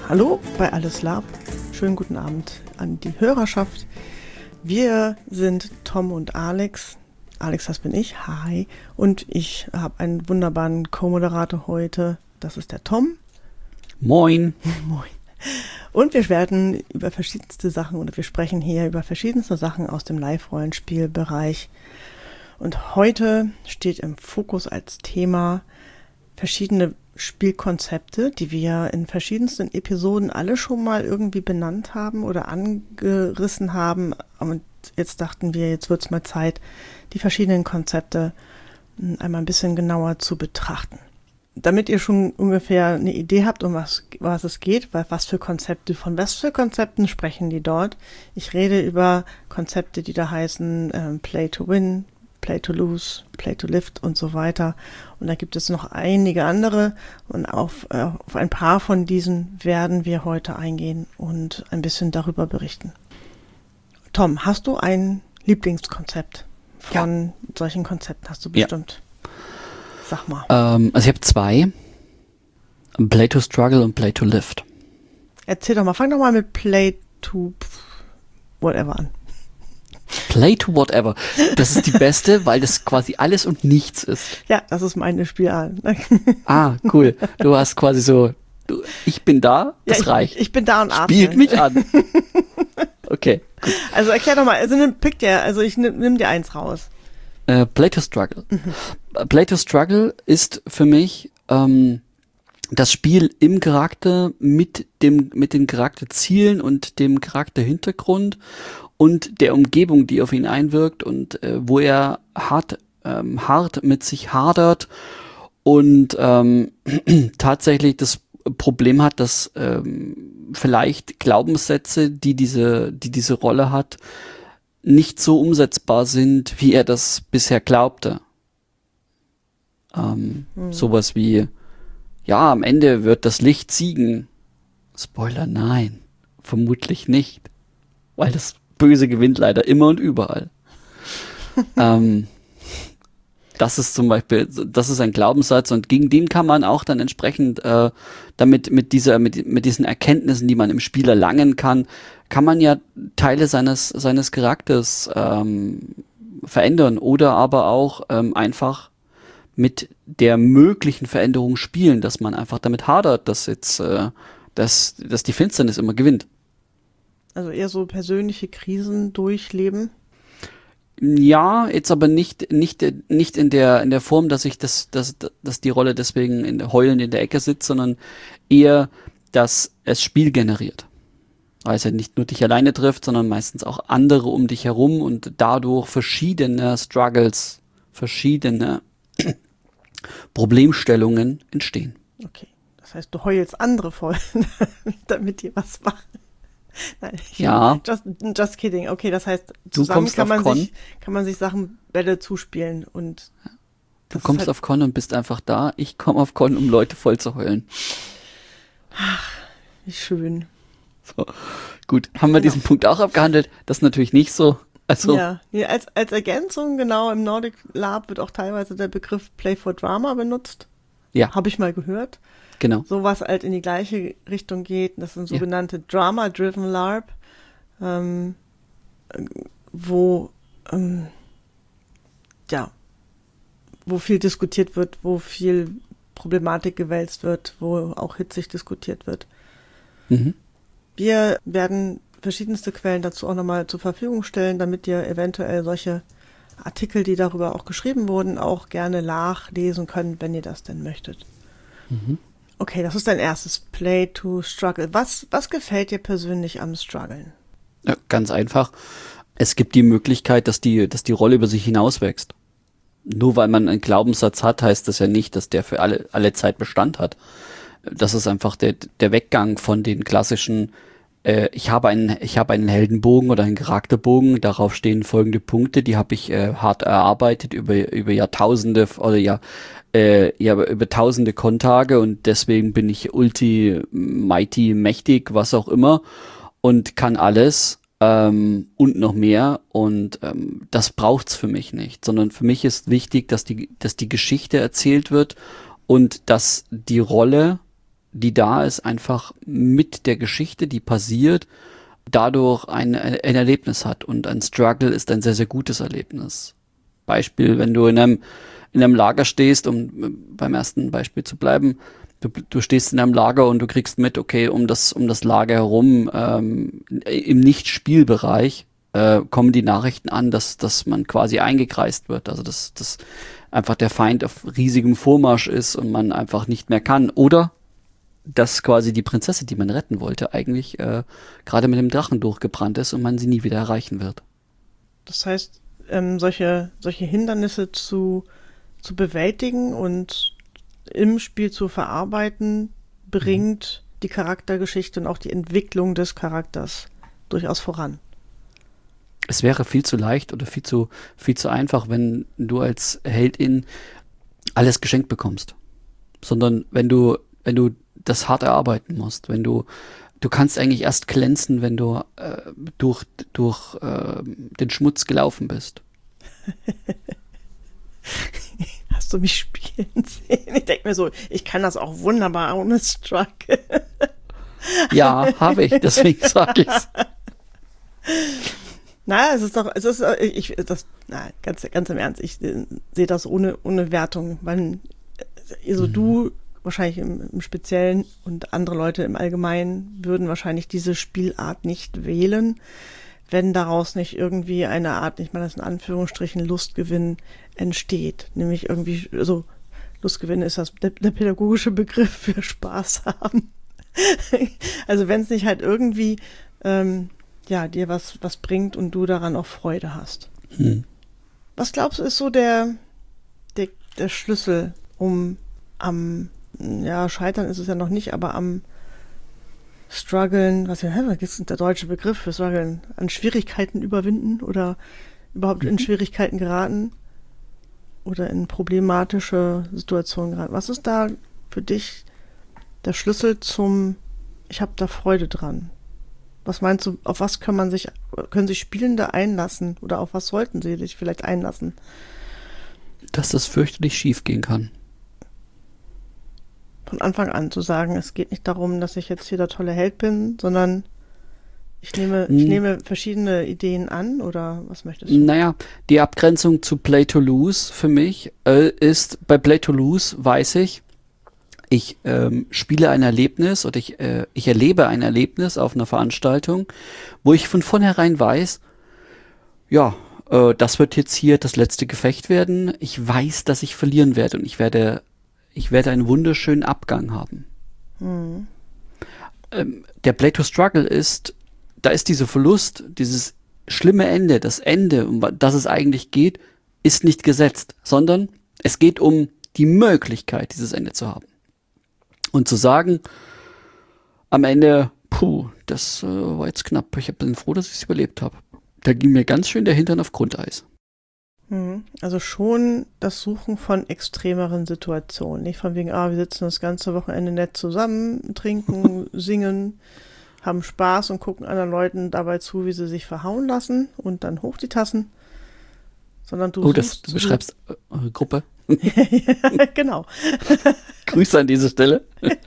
Hallo bei Alles Lab. Schönen guten Abend an die Hörerschaft. Wir sind Tom und Alex. Alex, das bin ich. Hi. Und ich habe einen wunderbaren Co-Moderator heute. Das ist der Tom. Moin. Moin. Und wir werden über verschiedenste Sachen oder wir sprechen hier über verschiedenste Sachen aus dem Live-Rollenspielbereich. Und heute steht im Fokus als Thema verschiedene Spielkonzepte, die wir in verschiedensten Episoden alle schon mal irgendwie benannt haben oder angerissen haben. Und jetzt dachten wir, jetzt wird es mal Zeit, die verschiedenen Konzepte einmal ein bisschen genauer zu betrachten. Damit ihr schon ungefähr eine Idee habt, um was es geht, was für Konzepte, von was für Konzepten sprechen die dort. Ich rede über Konzepte, die da heißen Play to Win, Play to Lose, Play to Lift und so weiter. Und da gibt es noch einige andere. Und auf ein paar von diesen werden wir heute eingehen und ein bisschen darüber berichten. Tom, hast du ein Lieblingskonzept von solchen Konzepten? Hast du bestimmt. Sag mal. Also ich habe zwei. Play to Struggle und Play to Lift. Erzähl doch mal, fang doch mal mit Play to whatever an. Play to whatever. Das ist die beste, weil das quasi alles und nichts ist. Ja, das ist meine Spielart. Ah, cool. Du hast quasi so, ich bin da, das ja, reicht. Ich bin da und atme. Spielt mich an. Okay, gut. Also erklär doch mal, ich nimm dir eins raus. Play to Struggle. Play to Struggle ist für mich das Spiel im Charakter mit den Charakterzielen und dem Charakterhintergrund und der Umgebung, die auf ihn einwirkt und wo er hart mit sich hadert und tatsächlich das Problem hat, dass vielleicht Glaubenssätze, die diese Rolle hat, nicht so umsetzbar sind, wie er das bisher glaubte. Sowas wie, ja, am Ende wird das Licht siegen. Spoiler, nein, vermutlich nicht. Weil das Böse gewinnt leider immer und überall. Das ist zum Beispiel, das ist ein Glaubenssatz und gegen den kann man auch dann entsprechend mit diesen Erkenntnissen, die man im Spiel erlangen kann man ja Teile seines Charakters verändern oder aber auch einfach mit der möglichen Veränderung spielen, dass man einfach damit hadert, dass die Finsternis immer gewinnt. Also eher so persönliche Krisen durchleben? Ja, jetzt aber nicht in der Form, dass die Rolle deswegen heulend in der Ecke sitzt, sondern eher, dass es Spiel generiert. Weil es ja nicht nur dich alleine trifft, sondern meistens auch andere um dich herum und dadurch verschiedene Struggles, verschiedene Problemstellungen entstehen. Okay, das heißt, du heulst andere voll, damit die was machen. Nein, ja. Just kidding. Okay, das heißt, zusammen kann man sich Bälle zuspielen und du kommst halt auf Con und bist einfach da. Ich komme auf Con, um Leute voll zu heulen. Ach, wie schön. So, gut. Haben wir diesen Punkt auch abgehandelt? Das ist natürlich nicht so. Also ja, als Ergänzung, genau, im Nordic Lab wird auch teilweise der Begriff Play for Drama benutzt. Ja. Habe ich mal gehört. Genau. So was halt in die gleiche Richtung geht. Das sind sogenannte Drama-Driven LARP, wo viel diskutiert wird, wo viel Problematik gewälzt wird, wo auch hitzig diskutiert wird. Mhm. Wir werden verschiedenste Quellen dazu auch nochmal zur Verfügung stellen, damit ihr eventuell solche Artikel, die darüber auch geschrieben wurden, auch gerne nachlesen könnt, wenn ihr das denn möchtet. Mhm. Okay, das ist dein erstes Play to Struggle. Was gefällt dir persönlich am Struggeln? Ja, ganz einfach. Es gibt die Möglichkeit, dass die Rolle über sich hinauswächst. Nur weil man einen Glaubenssatz hat, heißt das ja nicht, dass der für alle Zeit Bestand hat. Das ist einfach der Weggang von den klassischen ich habe einen Heldenbogen oder einen Charakterbogen, darauf stehen folgende Punkte, die habe ich hart erarbeitet über Jahrtausende oder über tausende Kontage und deswegen bin ich mighty, mächtig, was auch immer und kann alles und noch mehr und das braucht's für mich nicht, sondern für mich ist wichtig, dass die Geschichte erzählt wird und dass die Rolle die da ist, einfach mit der Geschichte, die passiert, dadurch ein Erlebnis hat. Und ein Struggle ist ein sehr, sehr gutes Erlebnis. Beispiel, wenn du in einem Lager stehst, um beim ersten Beispiel zu bleiben, du stehst in einem Lager und du kriegst mit, okay, um das Lager herum, im Nicht-Spielbereich, kommen die Nachrichten an, dass man quasi eingekreist wird. Also dass einfach der Feind auf riesigem Vormarsch ist und man einfach nicht mehr kann. Oder dass quasi die Prinzessin, die man retten wollte, eigentlich gerade mit dem Drachen durchgebrannt ist und man sie nie wieder erreichen wird. Das heißt, solche Hindernisse zu bewältigen und im Spiel zu verarbeiten, bringt die Charaktergeschichte und auch die Entwicklung des Charakters durchaus voran. Es wäre viel zu leicht oder viel zu einfach, wenn du als Heldin alles geschenkt bekommst. Sondern wenn du das hart erarbeiten musst, wenn du kannst eigentlich erst glänzen, wenn du durch den Schmutz gelaufen bist. Hast du mich spielen sehen? Ich denke mir so, ich kann das auch wunderbar ohne Struggle. Ja, habe ich, deswegen sage ich's. Na, ganz im Ernst, ich sehe das ohne Wertung, weil du wahrscheinlich im Speziellen und andere Leute im Allgemeinen würden wahrscheinlich diese Spielart nicht wählen, wenn daraus nicht irgendwie eine Art, ich meine das in Anführungsstrichen, Lustgewinn entsteht. Nämlich irgendwie, also Lustgewinn ist der pädagogische Begriff für Spaß haben. Also wenn es nicht halt irgendwie dir was bringt und du daran auch Freude hast. Was glaubst du, ist so der Schlüssel, um Scheitern ist es ja noch nicht, aber am Struggeln, was ist der deutsche Begriff für Struggeln, an Schwierigkeiten überwinden oder überhaupt in Schwierigkeiten geraten oder in problematische Situationen geraten. Was ist da für dich der Schlüssel ich habe da Freude dran? Was meinst du, auf was können sich Spielende einlassen oder auf was sollten sie sich vielleicht einlassen? Dass das fürchterlich schief gehen kann. Von Anfang an zu sagen, es geht nicht darum, dass ich jetzt hier der tolle Held bin, sondern ich nehme verschiedene Ideen an, oder was möchtest du? Naja, die Abgrenzung zu Play to Lose für mich ist, bei Play to Lose weiß ich spiele ein Erlebnis oder ich erlebe ein Erlebnis auf einer Veranstaltung, wo ich von vornherein weiß, das wird jetzt hier das letzte Gefecht werden. Ich weiß, dass ich verlieren werde und ich werde einen wunderschönen Abgang haben. Der Play to Struggle da ist dieser Verlust, dieses schlimme Ende, das Ende, um das es eigentlich geht, ist nicht gesetzt, sondern es geht um die Möglichkeit, dieses Ende zu haben. Und zu sagen, am Ende, das war jetzt knapp, ich bin froh, dass ich es überlebt habe. Da ging mir ganz schön der Hintern auf Grundeis. Also schon das Suchen von extremeren Situationen. Nicht von wegen, wir sitzen das ganze Wochenende nett zusammen, trinken, singen, haben Spaß und gucken anderen Leuten dabei zu, wie sie sich verhauen lassen und dann hoch die Tassen. Sondern du beschreibst eure Gruppe. Genau. Grüße an diese Stelle.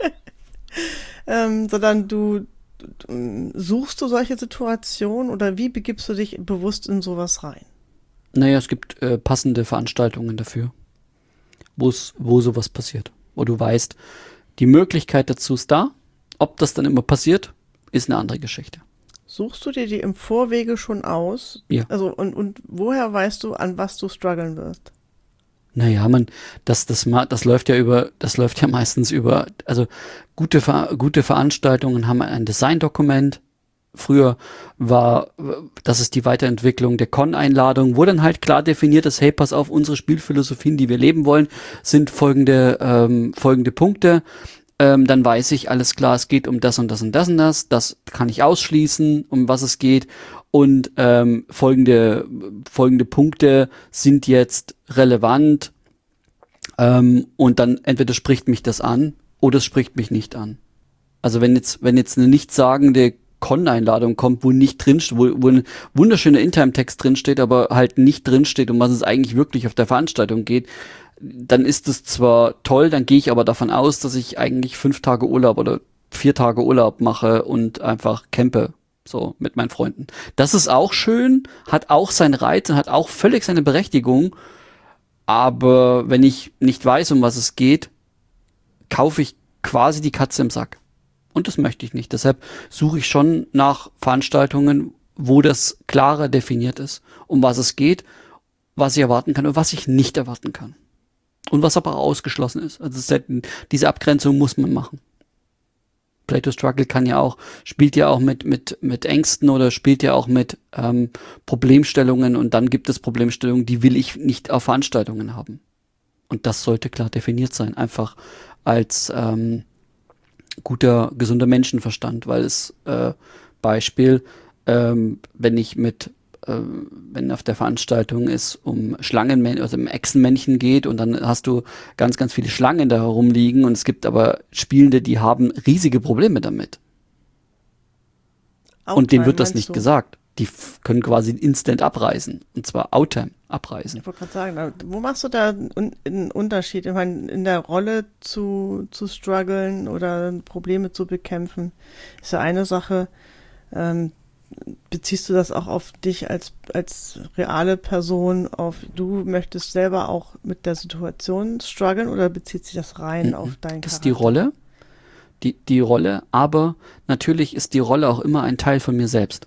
Sondern du suchst du solche Situationen oder wie begibst du dich bewusst in sowas rein? Naja, es gibt passende Veranstaltungen dafür, wo sowas passiert. Wo du weißt, die Möglichkeit dazu ist da. Ob das dann immer passiert, ist eine andere Geschichte. Suchst du dir die im Vorwege schon aus? Ja. Also und woher weißt du, an was du strugglen wirst? Naja, das läuft ja meistens über, also gute Veranstaltungen haben ein Designdokument. Früher das ist die Weiterentwicklung der Con-Einladung, wo dann halt klar definiert ist, hey, pass auf, unsere Spielphilosophien, die wir leben wollen, sind folgende Punkte. Dann weiß ich, alles klar, es geht um das und das und das und das. Das kann ich ausschließen, um was es geht. Und folgende Punkte sind jetzt relevant. Und dann entweder spricht mich das an oder es spricht mich nicht an. Also wenn jetzt eine nichtssagende Con-Einladung kommt, wo nicht drin, wo ein wunderschöner In-Time-Text drinsteht, aber halt nicht drinsteht, um was es eigentlich wirklich auf der Veranstaltung geht, dann ist es zwar toll, dann gehe ich aber davon aus, dass ich eigentlich 5 Tage Urlaub oder 4 Tage Urlaub mache und einfach campe, so mit meinen Freunden. Das ist auch schön, hat auch seinen Reiz und hat auch völlig seine Berechtigung, aber wenn ich nicht weiß, um was es geht, kaufe ich quasi die Katze im Sack. Und das möchte ich nicht. Deshalb suche ich schon nach Veranstaltungen, wo das klarer definiert ist, um was es geht, was ich erwarten kann und was ich nicht erwarten kann. Und was aber ausgeschlossen ist. Also diese Abgrenzung muss man machen. Play to Struggle spielt ja auch mit Ängsten oder spielt ja auch mit Problemstellungen, und dann gibt es Problemstellungen, die will ich nicht auf Veranstaltungen haben. Und das sollte klar definiert sein. Einfach als guter, gesunder Menschenverstand, weil es Beispiel, wenn auf der Veranstaltung es um Schlangenmännchen, also um Echsenmännchen geht und dann hast du ganz, ganz viele Schlangen da herumliegen und es gibt aber Spielende, die haben riesige Probleme damit. Und denen wird das nicht gesagt. Die können quasi instant abreißen. Und zwar Outtime abreißen. Ich wollte gerade sagen, wo machst du da einen Unterschied? Ich meine, in der Rolle zu strugglen oder Probleme zu bekämpfen, ist ja eine Sache. Beziehst du das auch auf dich als reale Person, du möchtest selber auch mit der Situation strugglen, oder bezieht sich das rein auf deinen Charakter? Das ist die Rolle. Die Rolle, aber natürlich ist die Rolle auch immer ein Teil von mir selbst.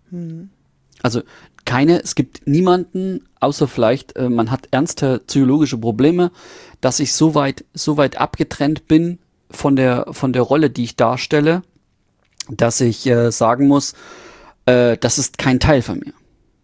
Also es gibt niemanden, außer vielleicht, man hat ernste psychologische Probleme, dass ich so weit abgetrennt bin von der Rolle, die ich darstelle, dass ich sagen muss, das ist kein Teil von mir.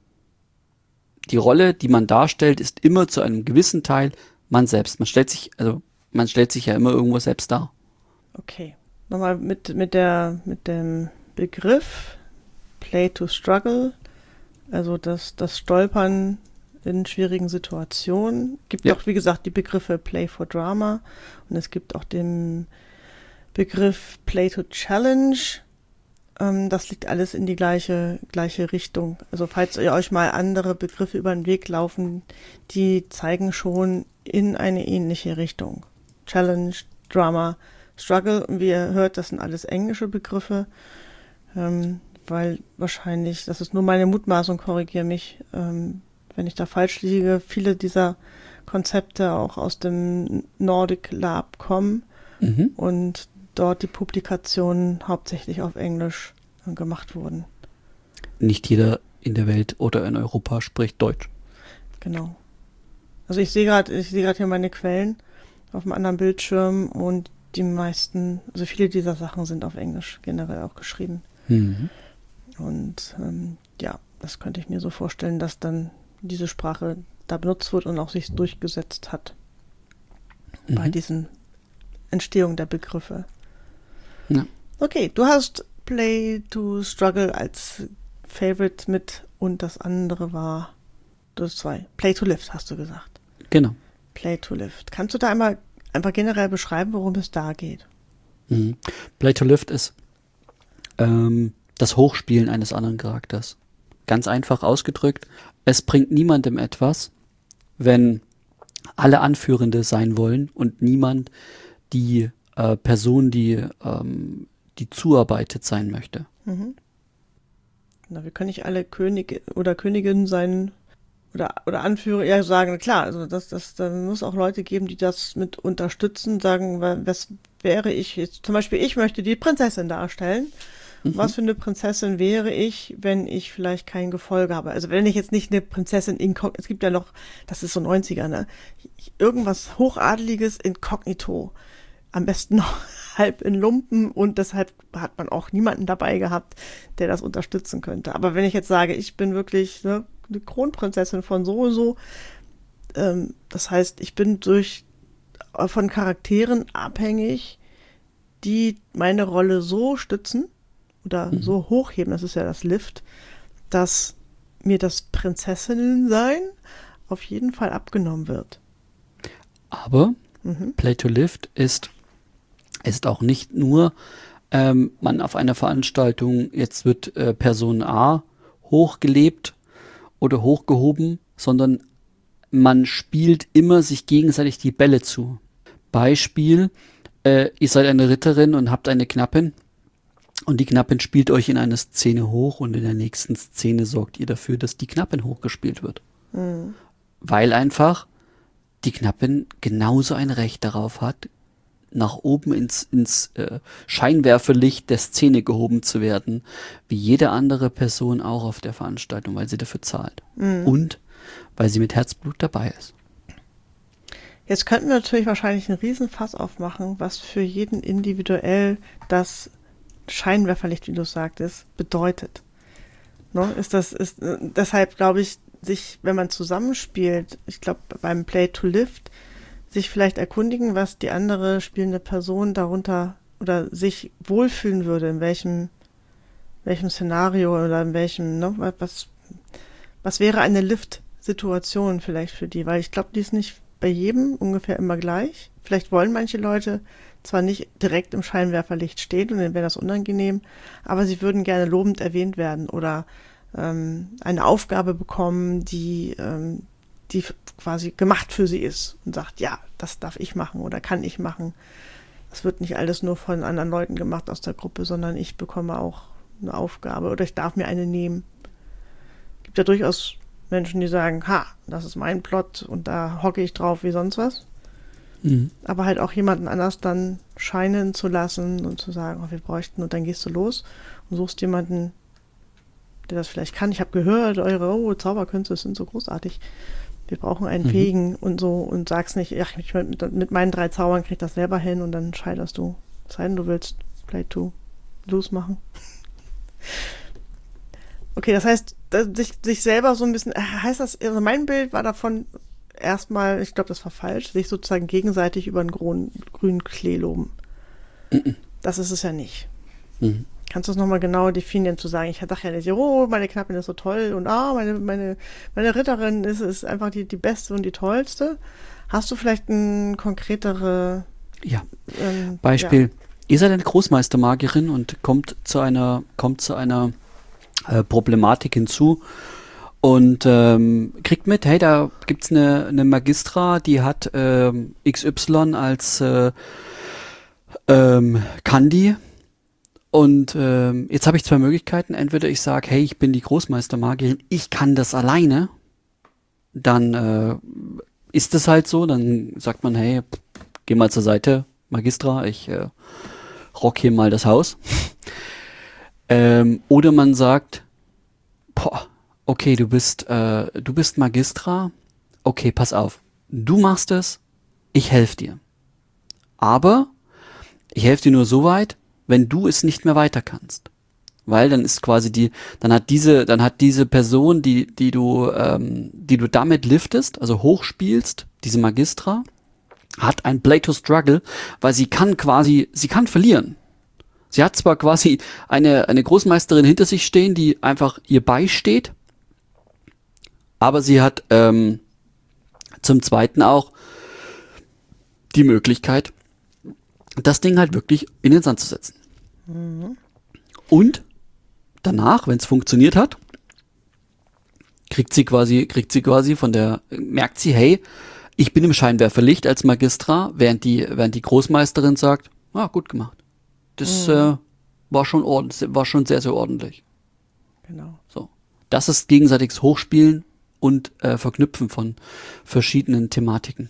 Die Rolle, die man darstellt, ist immer zu einem gewissen Teil man selbst. Man stellt sich ja immer irgendwo selbst dar. Okay. Nochmal mit dem Begriff Play to Struggle, also das Stolpern in schwierigen Situationen. Gibt auch, wie gesagt, die Begriffe Play for Drama, und es gibt auch den Begriff Play to Challenge. Das liegt alles in die gleiche Richtung. Also falls ihr euch mal andere Begriffe über den Weg laufen, die zeigen schon in eine ähnliche Richtung. Challenge, Drama, Struggle, und wie ihr hört, das sind alles englische Begriffe, weil wahrscheinlich, das ist nur meine Mutmaßung, korrigiere mich, wenn ich da falsch liege, viele dieser Konzepte auch aus dem Nordic Lab kommen und dort die Publikationen hauptsächlich auf Englisch gemacht wurden. Nicht jeder in der Welt oder in Europa spricht Deutsch. Genau. Also ich sehe gerade hier meine Quellen auf einem anderen Bildschirm, und die meisten, also viele dieser Sachen sind auf Englisch generell auch geschrieben. Und das könnte ich mir so vorstellen, dass dann diese Sprache da benutzt wird und auch sich durchgesetzt hat bei diesen Entstehung der Begriffe. Ja. Okay, du hast Play to Struggle als Favorite mit, und das andere war das 2. Play to Lift, hast du gesagt. Genau. Play to Lift. Kannst du da einmal einfach generell beschreiben, worum es da geht? Play to Lift ist das Hochspielen eines anderen Charakters. Ganz einfach ausgedrückt, es bringt niemandem etwas, wenn alle Anführende sein wollen und niemand die Person, die zuarbeitet sein möchte. Na, wir können nicht alle Könige oder Königinnen sein oder Anführer, ja, sagen, klar, also da muss auch Leute geben, die das mit unterstützen, sagen, was wäre ich jetzt, zum Beispiel, ich möchte die Prinzessin darstellen. Was für eine Prinzessin wäre ich, wenn ich vielleicht kein Gefolge habe? Also wenn ich jetzt nicht eine Prinzessin inkognito, es gibt ja noch, das ist so 90er, ne? Irgendwas Hochadeliges inkognito. Am besten noch halb in Lumpen, und deshalb hat man auch niemanden dabei gehabt, der das unterstützen könnte. Aber wenn ich jetzt sage, ich bin wirklich eine Kronprinzessin von so und so, das heißt, ich bin von Charakteren abhängig, die meine Rolle so stützen oder so hochheben, das ist ja das Lift, dass mir das Prinzessinnensein auf jeden Fall abgenommen wird. Aber Play to Lift ist auch nicht nur, man auf einer Veranstaltung, jetzt wird Person A hochgelebt oder hochgehoben, sondern man spielt immer sich gegenseitig die Bälle zu. Beispiel, ihr seid eine Ritterin und habt eine Knappin und die Knappin spielt euch in eine Szene hoch und in der nächsten Szene sorgt ihr dafür, dass die Knappin hochgespielt wird. Mhm. Weil einfach die Knappin genauso ein Recht darauf hat, nach oben ins Scheinwerferlicht der Szene gehoben zu werden, wie jede andere Person auch auf der Veranstaltung, weil sie dafür zahlt. Mhm. Und weil sie mit Herzblut dabei ist. Jetzt könnten wir natürlich wahrscheinlich einen Riesenfass aufmachen, was für jeden individuell das Scheinwerferlicht, wie du sagtest, bedeutet. Ne? Deshalb glaube ich, wenn man zusammenspielt, ich glaube beim Play to Lift, sich vielleicht erkundigen, was die andere spielende Person darunter oder sich wohlfühlen würde, in welchem Szenario oder in welchem, ne, was wäre eine Lift-Situation vielleicht für die, weil ich glaube, die ist nicht bei jedem ungefähr immer gleich. Vielleicht wollen manche Leute zwar nicht direkt im Scheinwerferlicht stehen und dann wäre das unangenehm, aber sie würden gerne lobend erwähnt werden oder eine Aufgabe bekommen, die quasi gemacht für sie ist und sagt, ja, das darf ich machen oder kann ich machen. Das wird nicht alles nur von anderen Leuten gemacht aus der Gruppe, sondern ich bekomme auch eine Aufgabe oder ich darf mir eine nehmen. Gibt ja durchaus Menschen, die sagen, das ist mein Plot und da hocke ich drauf wie sonst was. Mhm. Aber halt auch jemanden anders dann scheinen zu lassen und zu sagen, wir bräuchten, und dann gehst du los und suchst jemanden, der das vielleicht kann. Ich habe gehört, eure Zauberkünste sind so großartig. Wir brauchen einen Fähigen und so und sag's nicht, mit meinen 3 Zaubern krieg ich das selber hin und dann scheiterst du. Es sei denn, du willst Play to Lose machen. Okay, das heißt, sich selber so ein bisschen, heißt das, also mein Bild war davon erstmal, ich glaube, das war falsch, sich sozusagen gegenseitig über einen grünen Klee loben. Das ist es ja nicht. Kannst du es nochmal genau definieren, zu sagen, ich dachte ja nicht, meine Knappin ist so toll und meine Ritterin ist einfach die beste und die tollste. Hast du vielleicht ein konkretere Beispiel? Ja. Ihr seid eine Großmeistermagierin und kommt zu einer Problematik hinzu und kriegt mit, hey, da gibt's eine Magistra, die hat XY als Kandi. Und jetzt habe ich 2 Möglichkeiten. Entweder ich sage, hey, ich bin die Großmeistermagierin, ich kann das alleine. Dann ist es halt so. Dann sagt man, hey, geh mal zur Seite, Magistra, ich rock hier mal das Haus. Oder man sagt, okay, du bist Magistra. Okay, pass auf. Du machst es, ich helfe dir. Aber ich helfe dir nur so weit, wenn du es nicht mehr weiter kannst. Weil dann ist quasi dann hat diese Person, die du damit liftest, also hochspielst, diese Magistra, hat ein Play to Struggle, weil sie kann verlieren. Sie hat zwar quasi eine Großmeisterin hinter sich stehen, die einfach ihr beisteht, aber sie hat zum Zweiten auch die Möglichkeit, das Ding halt wirklich in den Sand zu setzen. Mhm. Und danach, wenn es funktioniert hat, merkt sie, hey, ich bin im Scheinwerferlicht als Magistra, während die Großmeisterin sagt, gut gemacht. Das war schon sehr, sehr ordentlich. Genau. So. Das ist gegenseitiges Hochspielen und Verknüpfen von verschiedenen Thematiken.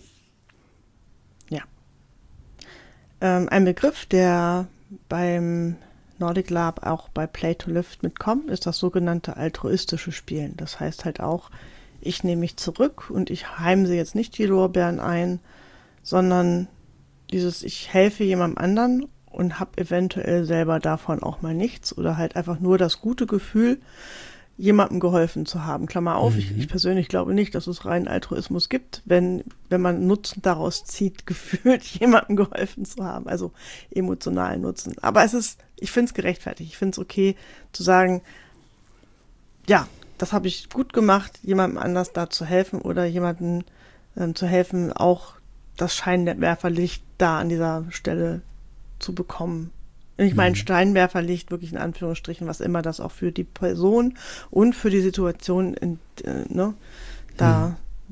Ein Begriff, der beim Nordic Lab auch bei Play to Lift mitkommt, ist das sogenannte altruistische Spielen. Das heißt halt auch, ich nehme mich zurück und ich heimse jetzt nicht die Lorbeeren ein, sondern ich helfe jemandem anderen und habe eventuell selber davon auch mal nichts oder halt einfach nur das gute Gefühl, jemandem geholfen zu haben. Klammer auf, ich persönlich glaube nicht, dass es reinen Altruismus gibt, wenn man Nutzen daraus zieht, gefühlt jemandem geholfen zu haben, also emotionalen Nutzen. Aber ich finde es gerechtfertigt, ich finde es okay zu sagen, ja, das habe ich gut gemacht, jemandem anders da zu helfen oder jemandem zu helfen, auch das Scheinwerferlicht da an dieser Stelle zu bekommen. Ich meine, Scheinwerferlicht wirklich in Anführungsstrichen, was immer das auch für die Person und für die Situation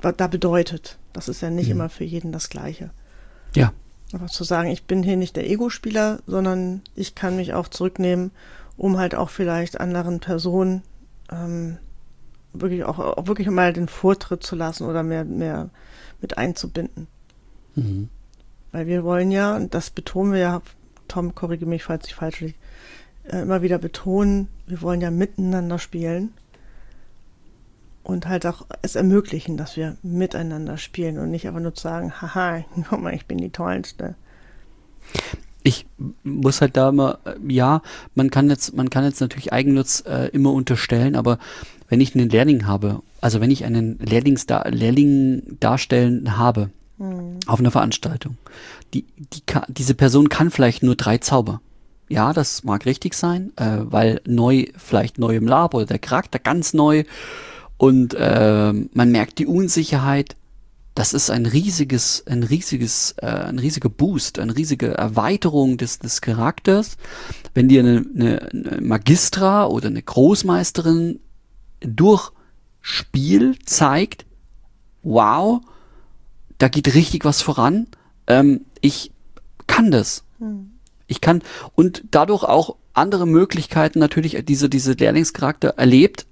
da bedeutet. Das ist ja nicht immer für jeden das Gleiche. Ja. Aber zu sagen, ich bin hier nicht der Ego-Spieler, sondern ich kann mich auch zurücknehmen, um halt auch vielleicht anderen Personen wirklich auch wirklich mal den Vortritt zu lassen oder mehr mit einzubinden. Mhm. Weil wir wollen ja, und das betonen wir ja, Tom, korrigiere mich, falls ich falsch liege, immer wieder betonen, wir wollen ja miteinander spielen und halt auch es ermöglichen, dass wir miteinander spielen und nicht einfach nur zu sagen, haha, guck mal, ich bin die Tollste. Ich muss halt da immer, man kann jetzt natürlich Eigennutz immer unterstellen, aber wenn ich einen Lehrling habe, also wenn ich einen Lehrling darstellen habe auf einer Veranstaltung, diese Person kann vielleicht nur 3 Zauber. Ja, das mag richtig sein, weil vielleicht neu im Lab oder der Charakter ganz neu und man merkt die Unsicherheit. Das ist ein riesiger Boost, eine riesige Erweiterung des Charakters. Wenn dir eine Magistra oder eine Großmeisterin durch Spiel zeigt, wow, da geht richtig was voran. Ich kann das. Ich kann und dadurch auch andere Möglichkeiten natürlich diese Lehrlingscharakter erlebt,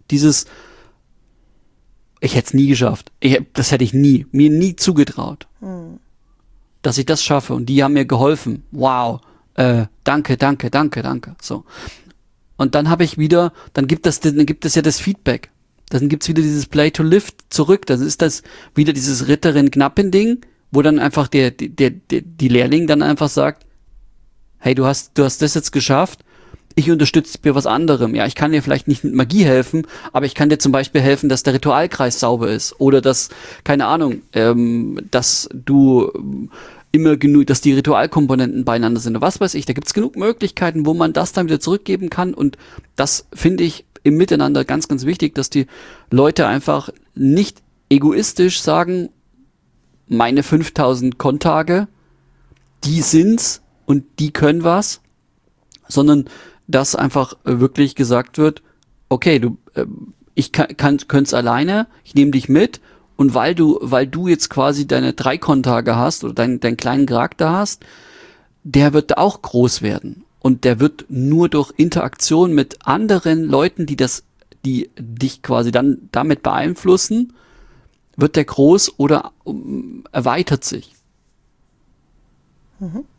ich hätte es nie geschafft. Das hätte ich mir nie zugetraut. Dass ich das schaffe. Und die haben mir geholfen. Wow. Danke. So. Und dann dann gibt es ja das Feedback. Dann gibt's wieder dieses Play to Lift zurück. Dann ist das wieder dieses Ritterin-Knappin-Ding, wo dann einfach die Lehrling dann einfach sagt, hey, du hast das jetzt geschafft. Ich unterstütze dir was anderem. Ja, ich kann dir vielleicht nicht mit Magie helfen, aber ich kann dir zum Beispiel helfen, dass der Ritualkreis sauber ist oder dass, keine Ahnung, dass du immer genug, dass die Ritualkomponenten beieinander sind oder was weiß ich. Da gibt's genug Möglichkeiten, wo man das dann wieder zurückgeben kann und das finde ich im Miteinander ganz, ganz wichtig, dass die Leute einfach nicht egoistisch sagen, meine 5000 Kontage, die sind's und die können was, sondern dass einfach wirklich gesagt wird, okay, ich könnte alleine, ich nehme dich mit und weil du jetzt quasi deine 3 Kontage hast oder deinen kleinen Charakter hast, der wird auch groß werden und der wird nur durch Interaktion mit anderen Leuten, die dich quasi dann damit beeinflussen, wird der groß oder erweitert sich. Mhm.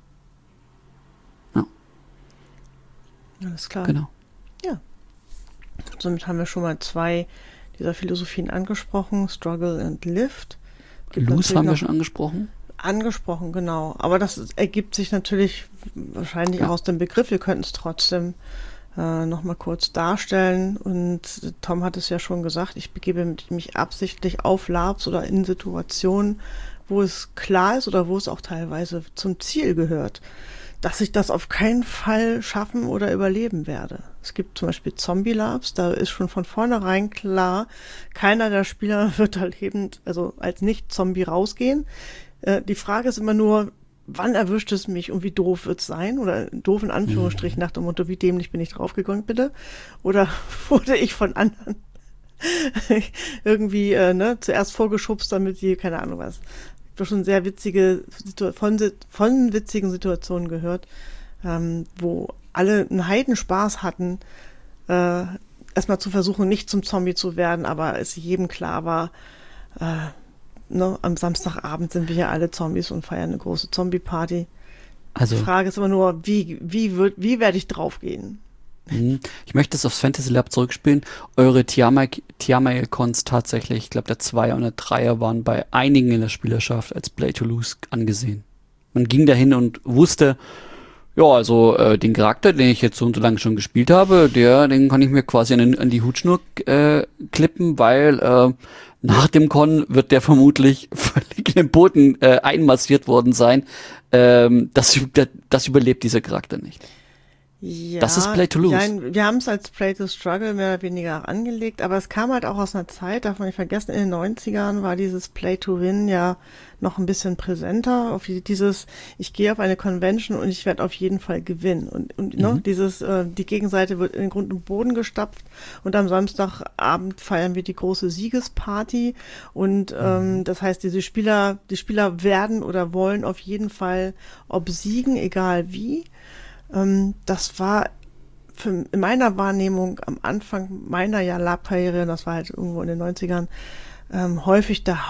Alles klar. Genau. Ja. Somit haben wir schon mal 2 dieser Philosophien angesprochen. Struggle and Lift. Lose haben wir schon angesprochen. Angesprochen, genau. Aber das ergibt sich natürlich wahrscheinlich auch aus dem Begriff. Wir könnten es trotzdem noch mal kurz darstellen. Und Tom hat es ja schon gesagt, ich begebe mich absichtlich auf Labs oder in Situationen, wo es klar ist oder wo es auch teilweise zum Ziel gehört, dass ich das auf keinen Fall schaffen oder überleben werde. Es gibt zum Beispiel Zombie-Labs, da ist schon von vornherein klar, keiner der Spieler wird da lebend, also als Nicht-Zombie rausgehen. Die Frage ist immer nur, wann erwischt es mich und wie doof wird es sein? Oder doof in Anführungsstrichen nach dem Motto, wie dämlich bin ich draufgegangen, bitte? Oder wurde ich von anderen irgendwie zuerst vorgeschubst, damit die, keine Ahnung was. Ich habe schon sehr witzige, von witzigen Situationen gehört, wo alle einen Heidenspaß hatten, erstmal zu versuchen, nicht zum Zombie zu werden, aber es jedem klar war, am Samstagabend sind wir ja alle Zombies und feiern eine große Zombie-Party. Also, die Frage ist immer nur, wie werde ich draufgehen? Ich möchte es aufs Fantasy Lab zurückspielen. Eure Tiamae-Cons tatsächlich, ich glaube der 2er und der 3er waren bei einigen in der Spielerschaft als Play to Lose angesehen. Man ging dahin und wusste, ja, also den Charakter, den ich jetzt so lange schon gespielt habe, den kann ich mir quasi an die Hutschnur klippen, weil nach dem Con wird der vermutlich völlig in den Boden einmassiert worden sein. Das überlebt dieser Charakter nicht. Ja, Das ist Play to Lose. ja, wir haben es als Play to Struggle mehr oder weniger angelegt, aber es kam halt auch aus einer Zeit, darf man nicht vergessen, in den 90ern war dieses Play to Win ja noch ein bisschen präsenter, auf dieses, ich gehe auf eine Convention und ich werde auf jeden Fall gewinnen. Und ne, die Gegenseite wird in den Grund und Boden gestapft und am Samstagabend feiern wir die große Siegesparty und das heißt, die Spieler werden oder wollen auf jeden Fall obsiegen, egal wie. Das war in meiner Wahrnehmung am Anfang meiner Lab-Karriere, das war halt irgendwo in den 90ern, häufig der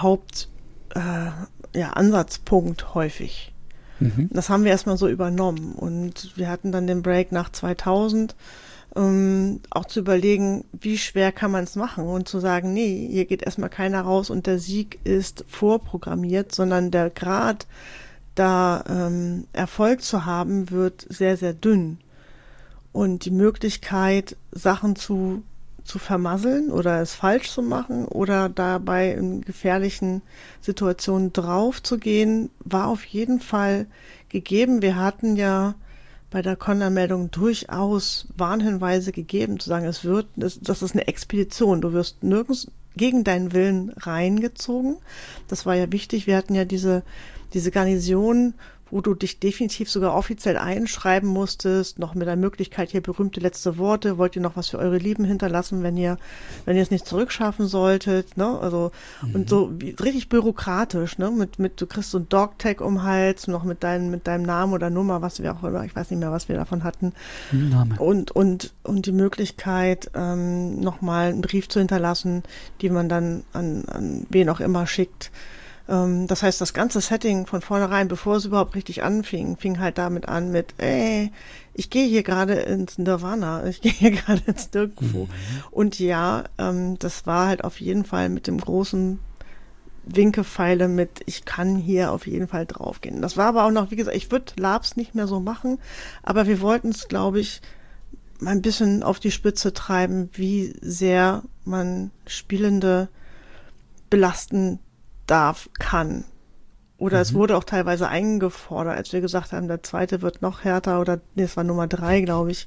Ansatzpunkt häufig. Das haben wir erstmal so übernommen und wir hatten dann den Break nach 2000, auch zu überlegen, wie schwer kann man es machen und zu sagen, nee, hier geht erstmal keiner raus und der Sieg ist vorprogrammiert, sondern der Grad da Erfolg zu haben, wird sehr, sehr dünn. Und die Möglichkeit, Sachen zu vermasseln oder es falsch zu machen oder dabei in gefährlichen Situationen drauf zu gehen, war auf jeden Fall gegeben. Wir hatten ja bei der Con-Anmeldung durchaus Warnhinweise gegeben, zu sagen, das ist eine Expedition. Du wirst nirgends gegen deinen Willen reingezogen. Das war ja wichtig. Wir hatten ja diese Garnison, wo du dich definitiv sogar offiziell einschreiben musstest, noch mit der Möglichkeit, hier berühmte letzte Worte, wollt ihr noch was für eure Lieben hinterlassen, wenn ihr es nicht zurückschaffen solltet, ne, also, und so, richtig bürokratisch, ne, du kriegst so ein Dogtag um den Hals, noch mit deinem Namen oder Nummer, was wir auch immer, ich weiß nicht mehr, was wir davon hatten. Name. Und die Möglichkeit, nochmal einen Brief zu hinterlassen, die man dann an wen auch immer schickt. Das heißt, das ganze Setting von vornherein, bevor es überhaupt richtig anfing, fing halt damit an mit, ich gehe hier gerade ins Nirvana, ich gehe hier gerade ins Nirgendwo. Und ja, das war halt auf jeden Fall mit dem großen Winkepfeile mit, ich kann hier auf jeden Fall draufgehen. Das war aber auch noch, wie gesagt, ich würde Labs nicht mehr so machen, aber wir wollten es, glaube ich, mal ein bisschen auf die Spitze treiben, wie sehr man Spielende belasten kann. Oder es wurde auch teilweise eingefordert, als wir gesagt haben, der zweite wird noch härter es war Nummer 3, glaube ich,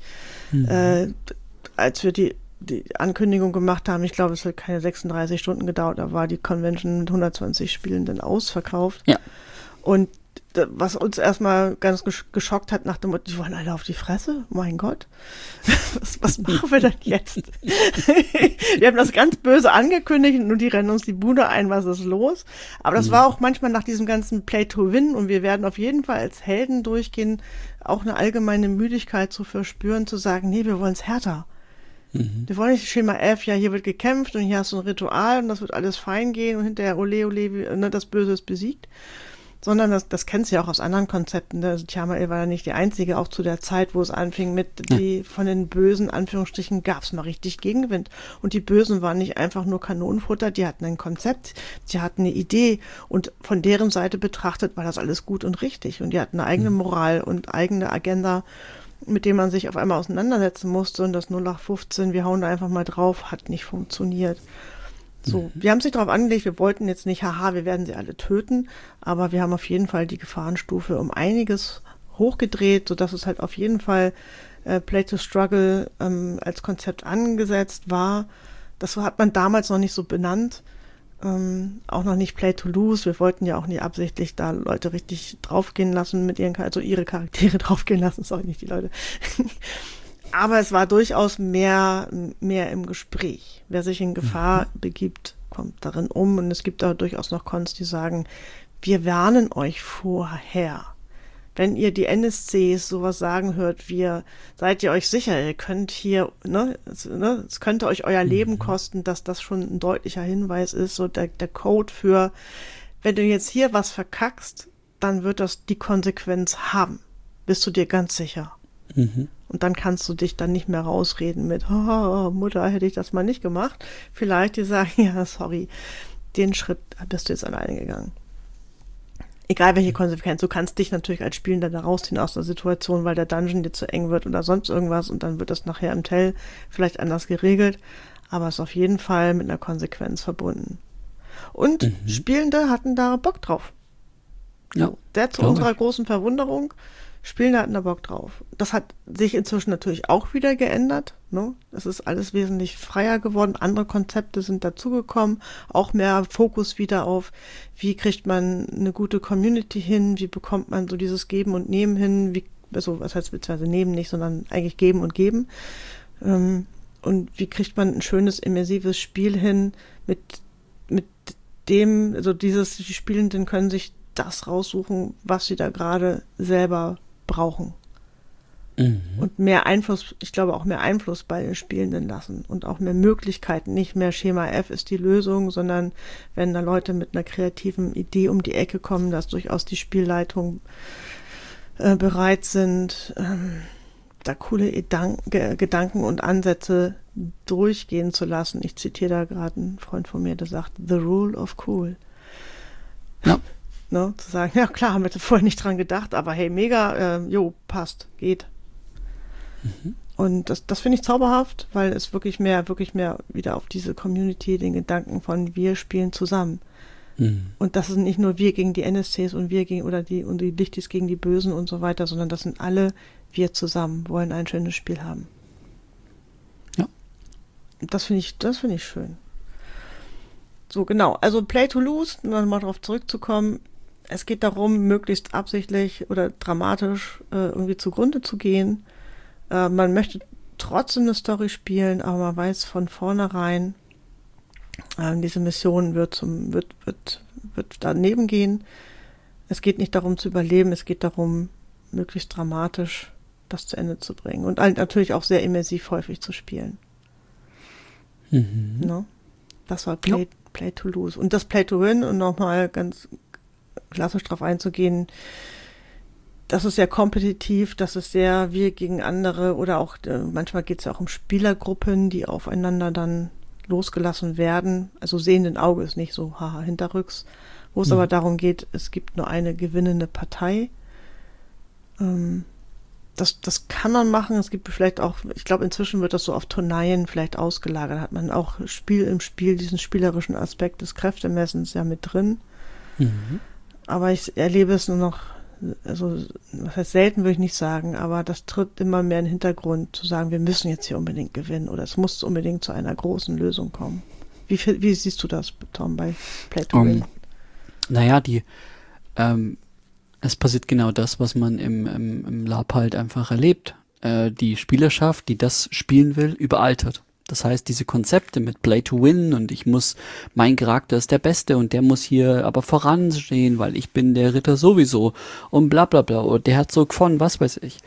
als wir die Ankündigung gemacht haben, ich glaube, es hat keine 36 Stunden gedauert, da war die Convention mit 120 Spielenden ausverkauft. Ja. Und was uns erstmal ganz geschockt hat, nach dem Motto, die wollen alle auf die Fresse? Mein Gott. Was machen wir denn jetzt? Wir haben das ganz böse angekündigt und die rennen uns die Bude ein, was ist los? Aber das war auch manchmal nach diesem ganzen Play to Win und wir werden auf jeden Fall als Helden durchgehen, auch eine allgemeine Müdigkeit zu verspüren, zu sagen, nee, wir wollen es härter. Wir wollen nicht Schema F, ja, hier wird gekämpft und hier hast du ein Ritual und das wird alles fein gehen und hinterher ole, ne, das Böse ist besiegt. Sondern das kennst du ja auch aus anderen Konzepten. Also Tiamael war ja nicht die einzige, auch zu der Zeit, wo es anfing mit die von den Bösen, Anführungsstrichen, gab's mal richtig Gegenwind. Und die Bösen waren nicht einfach nur Kanonenfutter, die hatten ein Konzept, die hatten eine Idee und von deren Seite betrachtet war das alles gut und richtig. Und die hatten eine eigene Moral und eigene Agenda, mit dem man sich auf einmal auseinandersetzen musste und das 0815, wir hauen da einfach mal drauf, hat nicht funktioniert. So, wir haben es nicht darauf angelegt, wir wollten jetzt nicht, wir werden sie alle töten, aber wir haben auf jeden Fall die Gefahrenstufe um einiges hochgedreht, sodass es halt auf jeden Fall Play to Struggle als Konzept angesetzt war. Das hat man damals noch nicht so benannt, auch noch nicht Play to Lose. Wir wollten ja auch nicht absichtlich da Leute richtig draufgehen lassen mit ihre Charaktere draufgehen lassen, sorry, nicht die Leute. Aber es war durchaus mehr im Gespräch. Wer sich in Gefahr begibt, kommt darin um. Und es gibt da durchaus noch Cons, die sagen, wir warnen euch vorher. Wenn ihr die NSCs sowas sagen hört, seid ihr euch sicher, ihr könnt hier, es könnte euch euer Leben kosten, dass das schon ein deutlicher Hinweis ist, so der Code für, wenn du jetzt hier was verkackst, dann wird das die Konsequenz haben. Bist du dir ganz sicher? Und dann kannst du dich dann nicht mehr rausreden mit, Mutter, hätte ich das mal nicht gemacht. Vielleicht die sagen, ja, sorry, den Schritt bist du jetzt alleine gegangen. Egal welche Konsequenz, du kannst dich natürlich als Spielender da rausziehen aus der Situation, weil der Dungeon dir zu eng wird oder sonst irgendwas und dann wird das nachher im Tell vielleicht anders geregelt, aber es ist auf jeden Fall mit einer Konsequenz verbunden. Und Spielende hatten da Bock drauf. Ja, der zu unserer großen Verwunderung Spielen hatten da Bock drauf. Das hat sich inzwischen natürlich auch wieder geändert. Ne? Es ist alles wesentlich freier geworden. Andere Konzepte sind dazugekommen. Auch mehr Fokus wieder auf, wie kriegt man eine gute Community hin? Wie bekommt man so dieses Geben und Nehmen hin? Also was heißt beziehungsweise Nehmen nicht, sondern eigentlich Geben und Geben. Und wie kriegt man ein schönes, immersives Spiel hin mit dem, also die Spielenden können sich das raussuchen, was sie da gerade selber brauchen. Und mehr Einfluss, ich glaube auch mehr Einfluss bei den Spielenden lassen und auch mehr Möglichkeiten. Nicht mehr Schema F ist die Lösung, sondern wenn da Leute mit einer kreativen Idee um die Ecke kommen, dass durchaus die Spielleitung bereit sind, da coole Gedanken und Ansätze durchgehen zu lassen. Ich zitiere da gerade einen Freund von mir, der sagt, the rule of cool. Ja. Ne, zu sagen, ja klar, haben wir vorher nicht dran gedacht, aber hey, mega, passt, geht. Und das finde ich zauberhaft, weil es wirklich mehr wieder auf diese Community, den Gedanken von wir spielen zusammen. Und das sind nicht nur wir gegen die NSCs und die Lichtis gegen die Bösen und so weiter, sondern das sind alle wir zusammen, wollen ein schönes Spiel haben. Ja. Das finde ich schön. So, genau. Also Play to Lose, um nochmal darauf zurückzukommen, es geht darum, möglichst absichtlich oder dramatisch irgendwie zugrunde zu gehen. Man möchte trotzdem eine Story spielen, aber man weiß von vornherein, diese Mission wird daneben gehen. Es geht nicht darum zu überleben, es geht darum, möglichst dramatisch das zu Ende zu bringen. Und natürlich auch sehr immersiv häufig zu spielen. No? Das war Play to Lose. Und das Play to Win, und nochmal ganz klassisch drauf einzugehen, das ist sehr kompetitiv, das ist sehr wir gegen andere oder auch, manchmal geht es ja auch um Spielergruppen, die aufeinander dann losgelassen werden. Also sehenden Auges, nicht so haha hinterrücks, wo es aber darum geht, es gibt nur eine gewinnende Partei. Das kann man machen. Es gibt vielleicht auch, ich glaube, inzwischen wird das so auf Turnieren vielleicht ausgelagert. Hat man auch Spiel diesen spielerischen Aspekt des Kräftemessens ja mit drin. Aber ich erlebe es nur noch, also, was heißt selten, würde ich nicht sagen, aber das tritt immer mehr in den Hintergrund, zu sagen, wir müssen jetzt hier unbedingt gewinnen oder es muss unbedingt zu einer großen Lösung kommen. Wie siehst du das, Tom, bei Play to Win? Naja, es passiert genau das, was man im Lab halt einfach erlebt. Die Spielerschaft, die das spielen will, überaltert. Das heißt, diese Konzepte mit Play to Win und mein Charakter ist der Beste und der muss hier aber voranstehen, weil ich bin der Ritter sowieso und bla bla bla und der Herzog von was weiß ich,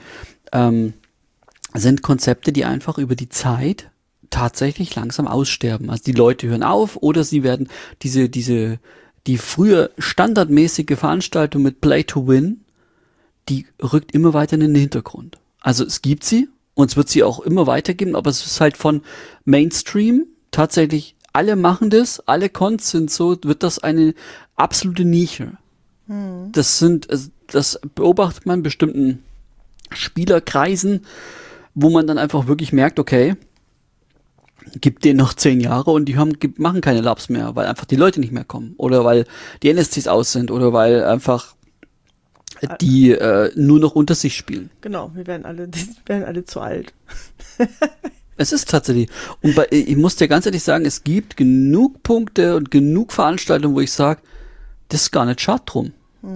sind Konzepte, die einfach über die Zeit tatsächlich langsam aussterben. Also die Leute hören auf oder sie werden die früher standardmäßige Veranstaltung mit Play to Win, die rückt immer weiter in den Hintergrund. Also es gibt sie und es wird sie auch immer weitergeben, aber es ist halt von Mainstream tatsächlich, alle machen das, alle Cons sind so, wird das eine absolute Nische. Das beobachtet man in bestimmten Spielerkreisen, wo man dann einfach wirklich merkt, okay, gibt denen noch 10 Jahre und die machen keine Labs mehr, weil einfach die Leute nicht mehr kommen oder weil die NSCs aus sind oder weil einfach die nur noch unter sich spielen. Genau, wir werden alle zu alt. Es ist tatsächlich, und ich muss dir ganz ehrlich sagen, es gibt genug Punkte und genug Veranstaltungen, wo ich sage, das ist gar nicht schade drum.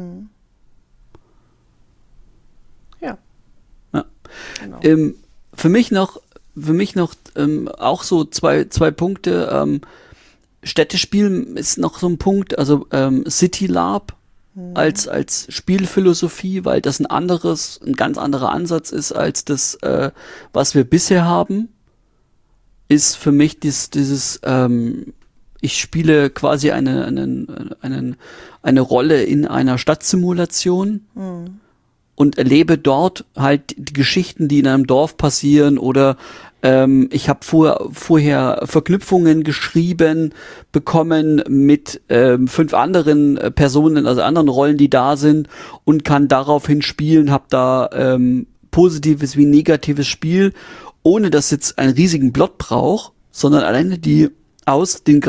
Ja. Genau. Für mich noch auch so zwei Punkte. Städtespiel ist noch so ein Punkt, also City Lab als Spielphilosophie, weil das ein ganz anderer Ansatz ist als das, was wir bisher haben, ist für mich dieses ich spiele quasi eine Rolle in einer Stadtsimulation und erlebe dort halt die Geschichten, die in einem Dorf passieren oder ich habe vorher Verknüpfungen geschrieben bekommen mit 5 anderen Personen, also anderen Rollen, die da sind und kann daraufhin spielen, habe da positives wie negatives Spiel, ohne dass jetzt einen riesigen Plot braucht, sondern alleine die aus den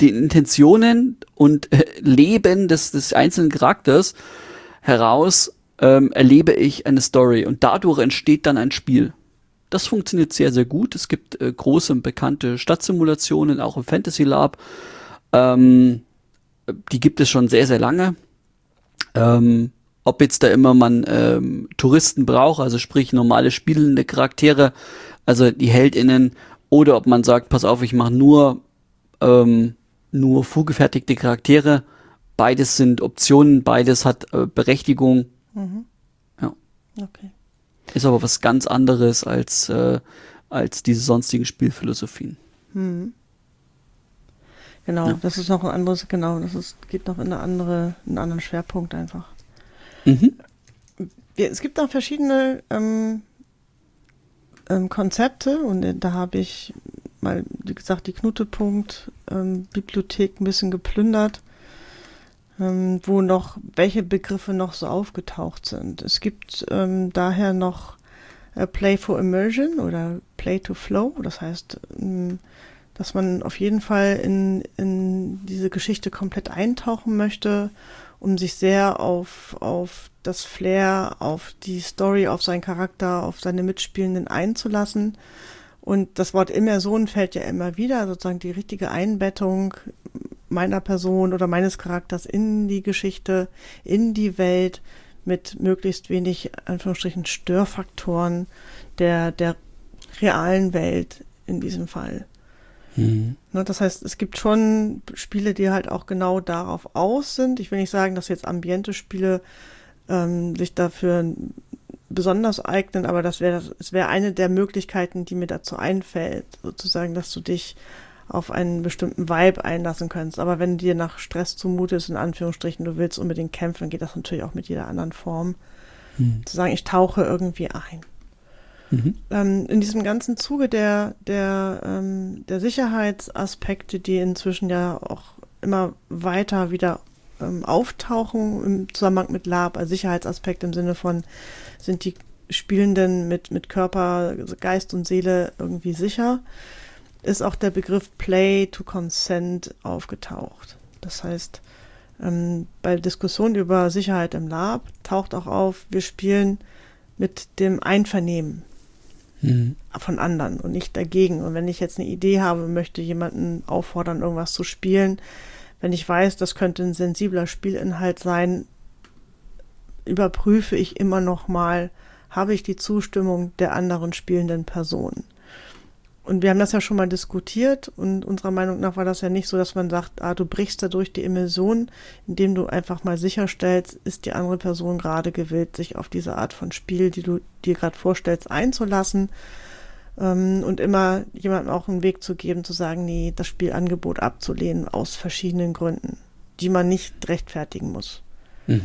Intentionen und Leben des einzelnen Charakters heraus erlebe ich eine Story und dadurch entsteht dann ein Spiel. Das funktioniert sehr, sehr gut. Es gibt große und bekannte Stadtsimulationen, auch im Fantasy Lab. Die gibt es schon sehr, sehr lange. Ob jetzt da immer man Touristen braucht, also sprich normale spielende Charaktere, also die HeldInnen, oder ob man sagt, pass auf, ich mache nur vorgefertigte Charaktere. Beides sind Optionen, beides hat Berechtigung. Mhm. Ja. Okay. Ist aber was ganz anderes als diese sonstigen Spielphilosophien. Mhm. Genau, ja. Das ist noch ein anderes, geht noch in einen anderen Schwerpunkt einfach. Mhm. Es gibt auch verschiedene Konzepte und da habe ich mal, wie gesagt, die Knutepunkt-Bibliothek ein bisschen geplündert, welche Begriffe noch so aufgetaucht sind. Es gibt daher noch Play for Immersion oder Play to Flow, das heißt, dass man auf jeden Fall in diese Geschichte komplett eintauchen möchte, um sich sehr auf das Flair, auf die Story, auf seinen Charakter, auf seine Mitspielenden einzulassen. Und das Wort Immersion fällt ja immer wieder, sozusagen die richtige Einbettung meiner Person oder meines Charakters in die Geschichte, in die Welt, mit möglichst wenig, Anführungsstrichen, Störfaktoren der realen Welt in diesem Fall. Mhm. Das heißt, es gibt schon Spiele, die halt auch genau darauf aus sind. Ich will nicht sagen, dass jetzt Ambiente-Spiele sich dafür besonders eignen, aber es wäre eine der Möglichkeiten, die mir dazu einfällt, sozusagen, dass du dich auf einen bestimmten Vibe einlassen kannst. Aber wenn dir nach Stress zumute ist, in Anführungsstrichen, du willst unbedingt kämpfen, geht das natürlich auch mit jeder anderen Form. Zu sagen, ich tauche irgendwie ein. In diesem ganzen Zuge der Sicherheitsaspekte, die inzwischen ja auch immer weiter wieder auftauchen im Zusammenhang mit Lab, also Sicherheitsaspekt im Sinne von, sind die Spielenden mit Körper, Geist und Seele irgendwie sicher, ist auch der Begriff Play to Consent aufgetaucht. Das heißt, bei Diskussionen über Sicherheit im Lab taucht auch auf, wir spielen mit dem Einvernehmen von anderen und nicht dagegen. Und wenn ich jetzt eine Idee habe, möchte jemanden auffordern, irgendwas zu spielen, wenn ich weiß, das könnte ein sensibler Spielinhalt sein, überprüfe ich immer noch mal, habe ich die Zustimmung der anderen spielenden Person. Und wir haben das ja schon mal diskutiert und unserer Meinung nach war das ja nicht so, dass man sagt, du brichst dadurch die Immersion, indem du einfach mal sicherstellst, ist die andere Person gerade gewillt, sich auf diese Art von Spiel, die du dir gerade vorstellst, einzulassen, und immer jemandem auch einen Weg zu geben, zu sagen, nee, das Spielangebot abzulehnen aus verschiedenen Gründen, die man nicht rechtfertigen muss. Ja.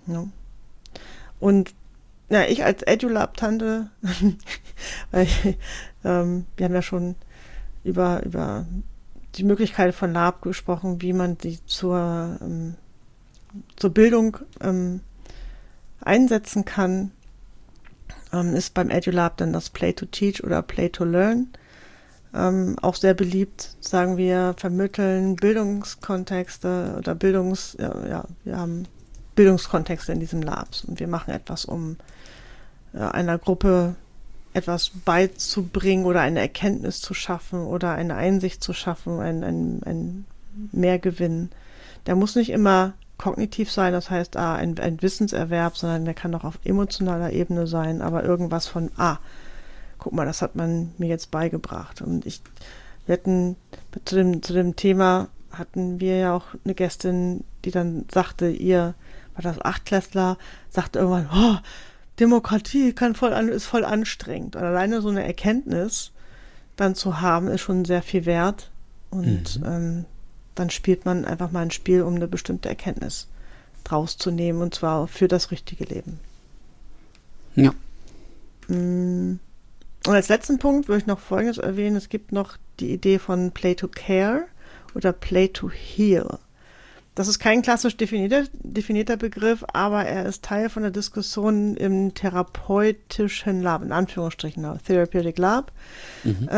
Und ja, ich als Edulab-Tante, weil wir haben ja schon über die Möglichkeit von Lab gesprochen, wie man die zur Bildung einsetzen kann, ist beim Edulab dann das Play to Teach oder Play to Learn auch sehr beliebt. Sagen wir, vermitteln Bildungskontexte oder wir haben Bildungskontexte in diesem Labs und wir machen etwas, um einer Gruppe etwas beizubringen oder eine Erkenntnis zu schaffen oder eine Einsicht zu schaffen, ein Mehrgewinn. Der muss nicht immer kognitiv sein, das heißt ein Wissenserwerb, sondern der kann auch auf emotionaler Ebene sein, aber irgendwas von, guck mal, das hat man mir jetzt beigebracht. Und wir hatten zu dem Thema hatten wir ja auch eine Gästin, die dann sagte, war das Achtklässler, sagte irgendwann, Demokratie ist voll anstrengend. Und alleine so eine Erkenntnis dann zu haben, ist schon sehr viel wert. Und dann spielt man einfach mal ein Spiel, um eine bestimmte Erkenntnis draus zu nehmen, und zwar für das richtige Leben. Ja. Und als letzten Punkt würde ich noch Folgendes erwähnen. Es gibt noch die Idee von Play to Care oder Play to Heal. Das ist kein klassisch definierter Begriff, aber er ist Teil von der Diskussion im therapeutischen Lab, in Anführungsstrichen, Therapeutic Lab.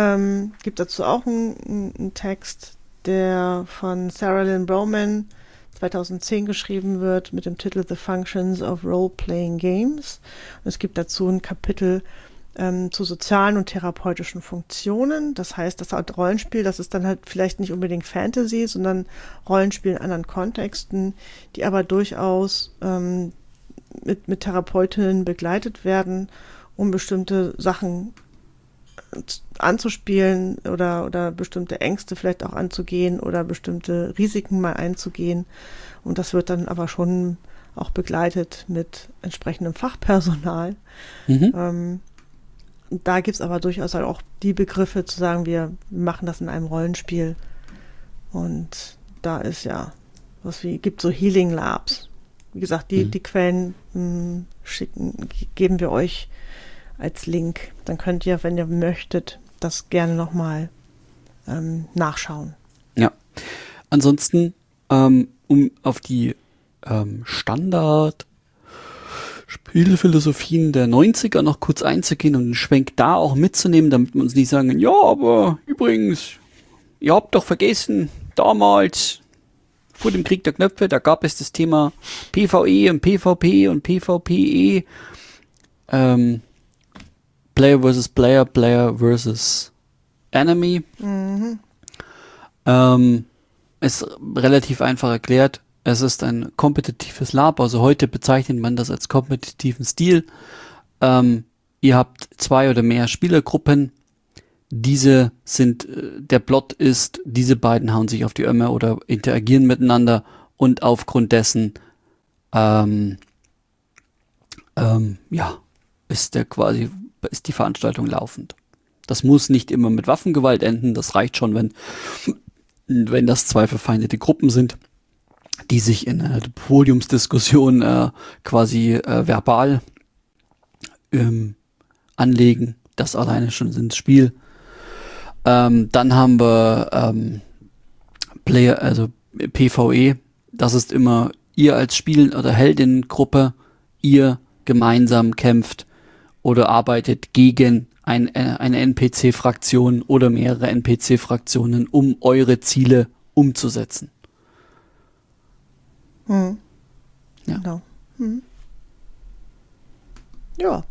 Gibt dazu auch einen Text, der von Sarah Lynn Bowman 2010 geschrieben wird mit dem Titel The Functions of Role-Playing Games. Und es gibt dazu ein Kapitel zu sozialen und therapeutischen Funktionen. Das heißt, das Art Rollenspiel, das ist dann halt vielleicht nicht unbedingt Fantasy, sondern Rollenspiel in anderen Kontexten, die aber durchaus mit Therapeutinnen begleitet werden, um bestimmte Sachen anzuspielen oder bestimmte Ängste vielleicht auch anzugehen oder bestimmte Risiken mal einzugehen. Und das wird dann aber schon auch begleitet mit entsprechendem Fachpersonal. Da gibt es aber durchaus halt auch die Begriffe zu sagen, wir machen das in einem Rollenspiel. Und da ist ja gibt so Healing Labs. Wie gesagt, die Quellen geben wir euch als Link. Dann könnt ihr, wenn ihr möchtet, das gerne nochmal nachschauen. Ja. Ansonsten, um auf die Standard-Spielphilosophien der 90er noch kurz einzugehen und einen Schwenk da auch mitzunehmen, damit wir uns nicht sagen, ja, aber übrigens, ihr habt doch vergessen, damals vor dem Krieg der Knöpfe, da gab es das Thema PvE und PvP und PvPE, Player versus Player, Player versus Enemy. Ist relativ einfach erklärt. Es ist ein kompetitives Lab, also heute bezeichnet man das als kompetitiven Stil. Ihr habt 2 oder mehr Spielergruppen. Diese sind, der Plot ist, diese beiden hauen sich auf die Ömme oder interagieren miteinander und aufgrund dessen, ist die Veranstaltung laufend. Das muss nicht immer mit Waffengewalt enden, das reicht schon, wenn das 2 verfeindete Gruppen sind, die sich in einer Podiumsdiskussion verbal anlegen. Das alleine schon ins Spiel. Dann haben wir PvE. Das ist immer ihr als Spiel- oder Heldinnengruppe, ihr gemeinsam kämpft oder arbeitet gegen eine NPC-Fraktion oder mehrere NPC-Fraktionen, um eure Ziele umzusetzen. Ja. Genau. Ja.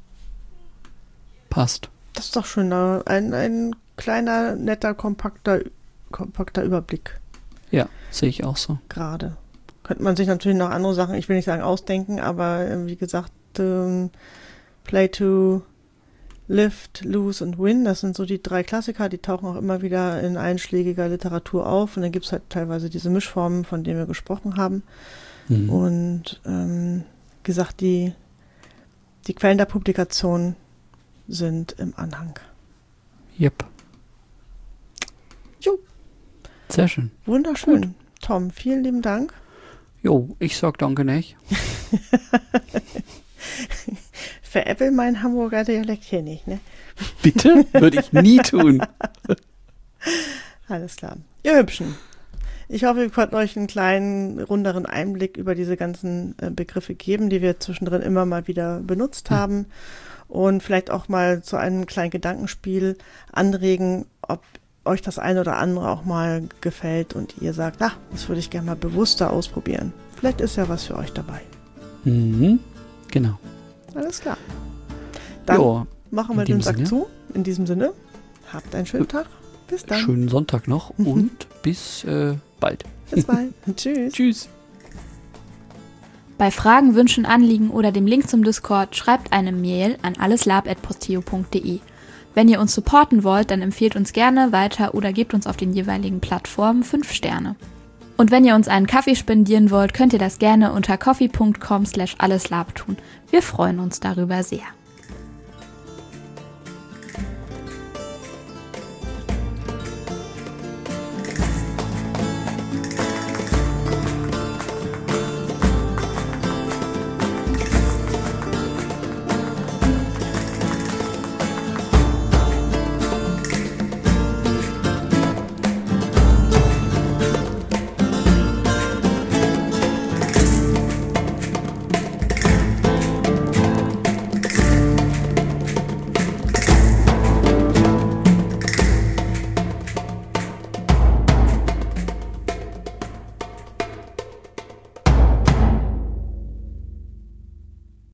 Passt. Das ist doch schön. Ein kleiner, netter, kompakter Überblick. Ja, sehe ich auch so. Gerade. Könnte man sich natürlich noch andere Sachen, ich will nicht sagen ausdenken, aber wie gesagt, Play to Lift, Lose und Win, das sind so die 3 Klassiker, die tauchen auch immer wieder in einschlägiger Literatur auf und dann gibt es halt teilweise diese Mischformen, von denen wir gesprochen haben. Und wie gesagt, die Quellen der Publikation sind im Anhang. Yep. Jo. Sehr schön. Wunderschön. Gut. Tom, vielen lieben Dank. Jo, ich sag danke nicht. Veräppel mein Hamburger Dialekt hier nicht, ne? Bitte? Würde ich nie tun. Alles klar. Ihr Hübschen. Ich hoffe, wir konnten euch einen kleinen, runderen Einblick über diese ganzen Begriffe geben, die wir zwischendrin immer mal wieder benutzt haben. Und vielleicht auch mal zu einem kleinen Gedankenspiel anregen, ob euch das eine oder andere auch mal gefällt und ihr sagt, das würde ich gerne mal bewusster ausprobieren. Vielleicht ist ja was für euch dabei. Genau. Alles klar. Dann machen wir den Sack zu. In diesem Sinne, habt einen schönen Tag. Bis dann. Schönen Sonntag noch und bis bald. Bis bald. Tschüss. Tschüss. Bei Fragen, Wünschen, Anliegen oder dem Link zum Discord schreibt eine Mail an alleslab@posteo.de. Wenn ihr uns supporten wollt, dann empfehlt uns gerne weiter oder gebt uns auf den jeweiligen Plattformen 5 Sterne. Und wenn ihr uns einen Kaffee spendieren wollt, könnt ihr das gerne unter coffee.com/alleslab tun. Wir freuen uns darüber sehr.